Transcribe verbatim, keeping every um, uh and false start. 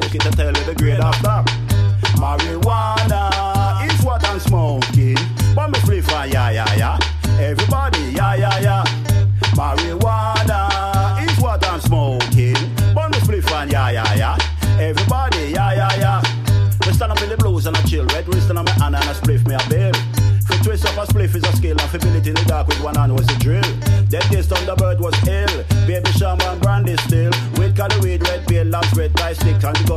smoke it to tell you the grade of that. Marijuana is what I'm smoking. But me flip and yeah, yeah, yeah. Everybody, yeah, yeah, yeah. Marijuana is what I'm smoking. But me flip and yeah, yeah, yeah. Everybody, yeah, yeah, yeah. We stand up in the blues and I chill. Red wrist and I'm a hand and I spliff me a bill. For twist up a spliff is a skill. And for build it in the dark with one hand was a drill. Dead days Thunderbird was ill. Baby Shaman brandy still. With color weed, red beard, lamps, red tie stick and go.